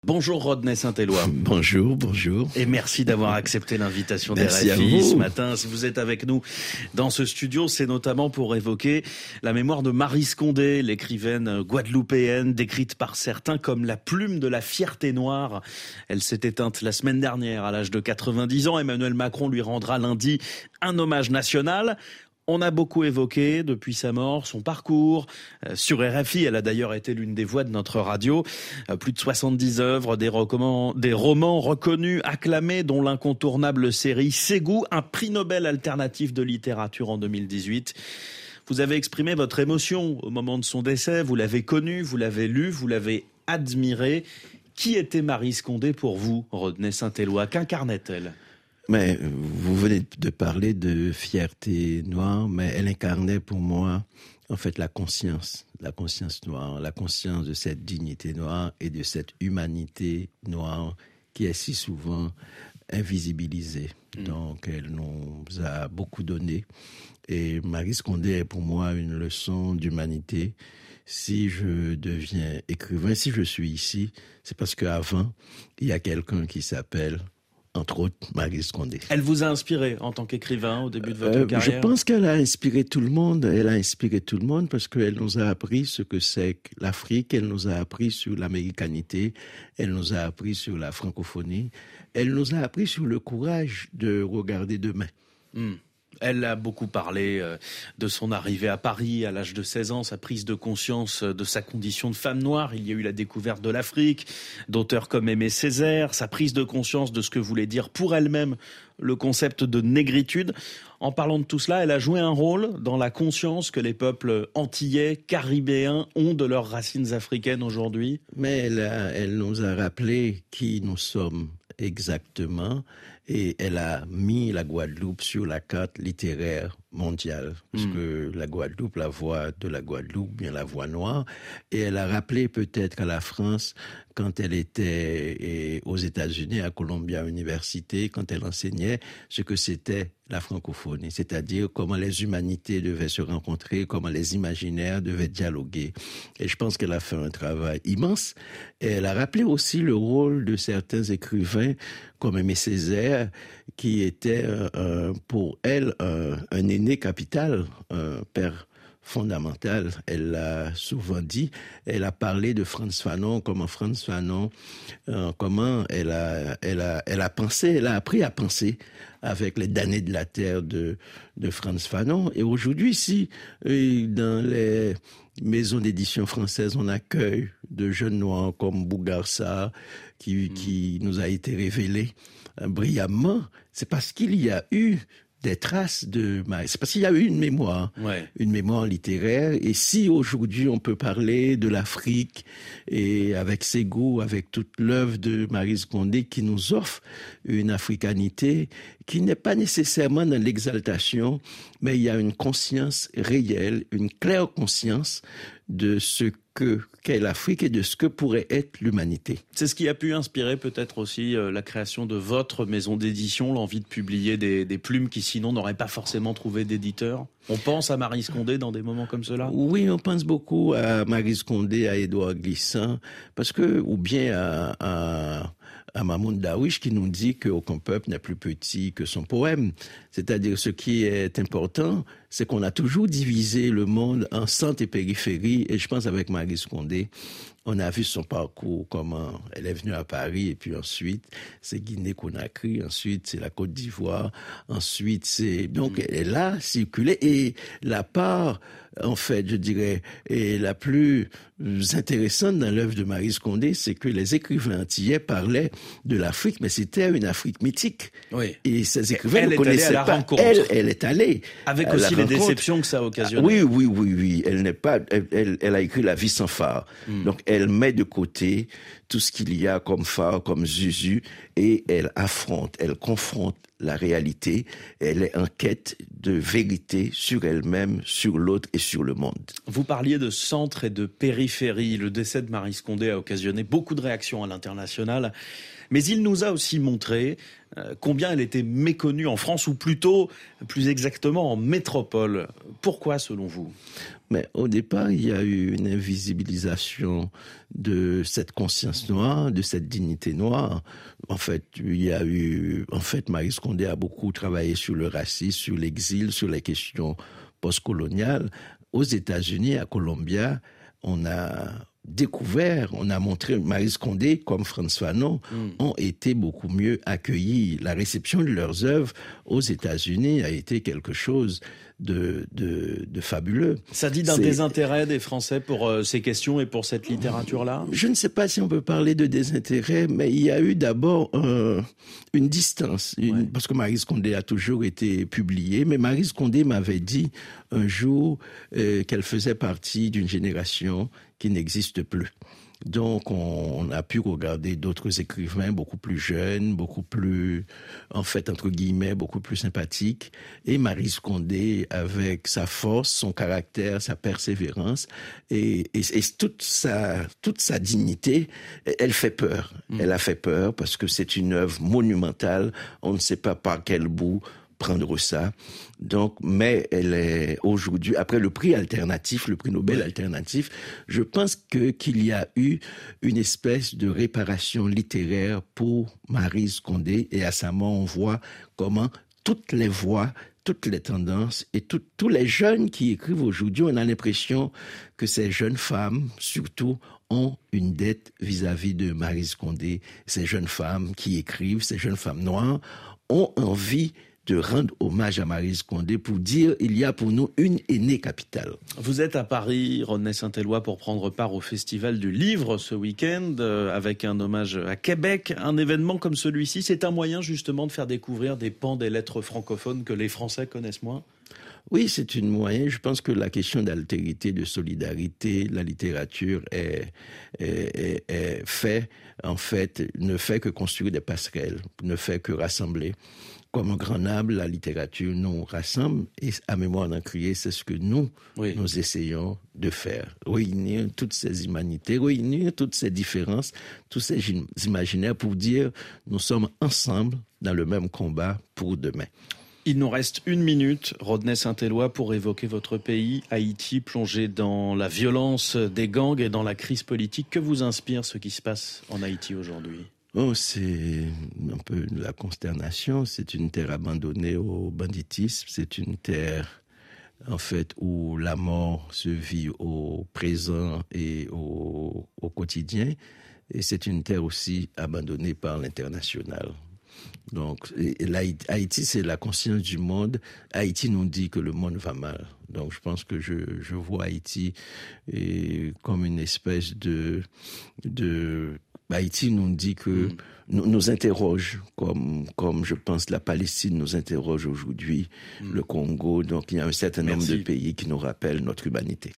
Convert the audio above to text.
Bonjour Rodney Saint-Éloi. Bonjour. Et merci d'avoir accepté l'invitation des Merci RFI ce matin. Si vous êtes avec nous dans ce studio, c'est notamment pour évoquer la mémoire de Marie Scondé, l'écrivaine guadeloupéenne, décrite par certains comme la plume de la fierté noire. Elle s'est éteinte la semaine dernière à l'âge de 90 ans. Emmanuel Macron lui rendra lundi un hommage national. On a beaucoup évoqué, depuis sa mort, son parcours. Sur RFI, elle a d'ailleurs été l'une des voix de notre radio. Plus de 70 œuvres, des romans reconnus, acclamés, dont l'incontournable série Ségou, un prix Nobel alternatif de littérature en 2018. Vous avez exprimé votre émotion au moment de son décès. Vous l'avez connue, vous l'avez lue, vous l'avez admirée. Qui était Marie Scondé pour vous, Rodney Saint-Éloi? Qu'incarnait-elle ? Mais vous venez de parler de fierté noire, mais elle incarnait pour moi, en fait, la conscience noire, la conscience de cette dignité noire et de cette humanité noire qui est si souvent invisibilisée. Donc, elle nous a beaucoup donné. Et Marie Scondé est pour moi une leçon d'humanité. Si je deviens écrivain, si je suis ici, c'est parce qu'avant, il y a quelqu'un qui s'appelle, entre autres, Marie Scondé. Elle vous a inspiré en tant qu'écrivain au début de votre carrière? Je pense qu'elle a inspiré tout le monde. Elle a inspiré tout le monde parce qu'elle nous a appris ce que c'est que l'Afrique. Elle nous a appris sur l'américanité. Elle nous a appris sur la francophonie. Elle nous a appris sur le courage de regarder demain. Elle a beaucoup parlé de son arrivée à Paris à l'âge de 16 ans, sa prise de conscience de sa condition de femme noire. Il y a eu la découverte de l'Afrique, d'auteurs comme Aimé Césaire, sa prise de conscience de ce que voulait dire pour elle-même le concept de négritude. En parlant de tout cela, elle a joué un rôle dans la conscience que les peuples antillais, caribéens ont de leurs racines africaines aujourd'hui. Mais elle nous a rappelé qui nous sommes exactement. Et elle a mis la Guadeloupe sur la carte littéraire mondiale, parce que la Guadeloupe, la voix de la Guadeloupe, bien la voix noire, et elle a rappelé peut-être à la France, quand elle était aux États-Unis, à Columbia University, quand elle enseignait, ce que c'était la francophonie, c'est-à-dire comment les humanités devaient se rencontrer, comment les imaginaires devaient dialoguer. Et je pense qu'elle a fait un travail immense. Et elle a rappelé aussi le rôle de certains écrivains, comme Aimé Césaire, qui était pour elle un aîné capital, un père fondamental. Elle l'a souvent dit. Elle a parlé de Frantz Fanon, comment Frantz Fanon, comment elle a pensé, elle a appris à penser avec les damnés de la terre de Frantz Fanon. Et aujourd'hui, si dans les maisons d'édition françaises, on accueille de jeunes noirs comme Bougarsa, qui nous a été révélé brillamment, c'est parce qu'il y a eu des traces de Marie. C'est parce qu'il y a eu une mémoire littéraire. Et si aujourd'hui on peut parler de l'Afrique et avec Ségou, avec toute l'œuvre de Marie Scondé qui nous offre une africanité qui n'est pas nécessairement dans l'exaltation, mais il y a une conscience réelle, une claire conscience de ce qu'est l'Afrique et de ce que pourrait être l'humanité. C'est ce qui a pu inspirer peut-être aussi la création de votre maison d'édition, l'envie de publier des plumes qui sinon n'auraient pas forcément trouvé d'éditeur. On pense à Marie Scondé dans des moments comme cela? Oui, on pense beaucoup à Marie Scondé, à Édouard Glissant, parce que, ou bien à Mahmoud Darwish qui nous dit qu'aucun peuple n'est plus petit que son poème. C'est-à-dire, ce qui est important, c'est qu'on a toujours divisé le monde en centre et périphérie. Et je pense avec Marie Scondé, on a vu son parcours, comment elle est venue à Paris, et puis ensuite, c'est Guinée-Conakry, ensuite, c'est la Côte d'Ivoire, ensuite, c'est... Donc, elle a circulé, et la part, en fait, je dirais, et la plus intéressante dans l'œuvre de Marie Scondé, c'est que les écrivains antillais parlaient de l'Afrique, mais c'était une Afrique mythique. Oui. Et ces écrivains ne connaissaient pas. Elle est allée. Avec aussi les déceptions que ça a occasionné. Oui. Elle a écrit La vie sans phare. Donc, elle met de côté tout ce qu'il y a comme phare, comme Zuzu, et elle affronte, elle confronte la réalité. Elle est en quête de vérité sur elle-même, sur l'autre et sur le monde. Vous parliez de centre et de périphérie. Le décès de Marie Scondé a occasionné beaucoup de réactions à l'international. Mais il nous a aussi montré combien elle était méconnue en France, ou plutôt, plus exactement, en métropole. métropole. Pourquoi, selon vous ? Mais au départ, il y a eu une invisibilisation de cette conscience noire, de cette dignité noire. En fait, Maryse Condé a beaucoup travaillé sur le racisme, sur l'exil, sur les questions postcoloniales. Aux États-Unis, à Columbia, on a montré Maryse Condé comme Frantz Fanon ont été beaucoup mieux accueillis. La réception de leurs œuvres aux États-Unis a été quelque chose de fabuleux. Ça dit d'un désintérêt des Français pour ces questions et pour cette littérature-là ? Je ne sais pas si on peut parler de désintérêt, mais il y a eu d'abord une distance, parce que Maryse Condé a toujours été publiée, mais Maryse Condé m'avait dit un jour qu'elle faisait partie d'une génération qui n'existe plus. Donc, on a pu regarder d'autres écrivains beaucoup plus jeunes, beaucoup plus, entre guillemets, beaucoup plus sympathiques. Et Maryse Condé, avec sa force, son caractère, sa persévérance et toute sa dignité, elle fait peur. Elle a fait peur parce que c'est une œuvre monumentale. On ne sait pas par quel bout prendre ça. Donc, mais elle est aujourd'hui, après le prix alternatif, le prix Nobel alternatif, je pense qu'il y a eu une espèce de réparation littéraire pour Maryse Condé, et à sa mort, on voit comment toutes les voix, toutes les tendances et tous les jeunes qui écrivent aujourd'hui, on a l'impression que ces jeunes femmes, surtout, ont une dette vis-à-vis de Maryse Condé. Ces jeunes femmes qui écrivent, ces jeunes femmes noires, ont envie de rendre hommage à Maryse Condé pour dire il y a pour nous une aînée capitale. Vous êtes à Paris, Rodney Saint-Éloi, pour prendre part au Festival du Livre ce week-end, avec un hommage à Québec. Un événement comme celui-ci, c'est un moyen justement de faire découvrir des pans des lettres francophones que les Français connaissent moins ? Oui, c'est une moyen. Je pense que la question d'altérité, de solidarité, la littérature ne fait que construire des passerelles, ne fait que rassembler. Comme un grand arbre, la littérature nous rassemble, et à mémoire d'en crier, c'est ce que nous essayons de faire. Réunir toutes ces humanités, réunir toutes ces différences, tous ces imaginaires pour dire nous sommes ensemble dans le même combat pour demain. Il nous reste 1 minute, Rodney Saint-Éloi, pour évoquer votre pays, Haïti, plongé dans la violence des gangs et dans la crise politique. Que vous inspire ce qui se passe en Haïti aujourd'hui ? C'est un peu la consternation. C'est une terre abandonnée au banditisme. C'est une terre, en fait, où la mort se vit au présent et au quotidien. Et c'est une terre aussi abandonnée par l'international. Donc, Haïti, c'est la conscience du monde. Haïti nous dit que le monde va mal. Donc, je pense que je vois Haïti comme une espèce de Haïti nous dit que nous interroge, comme je pense la Palestine nous interroge aujourd'hui, le Congo. Donc il y a un certain nombre de pays qui nous rappellent notre humanité.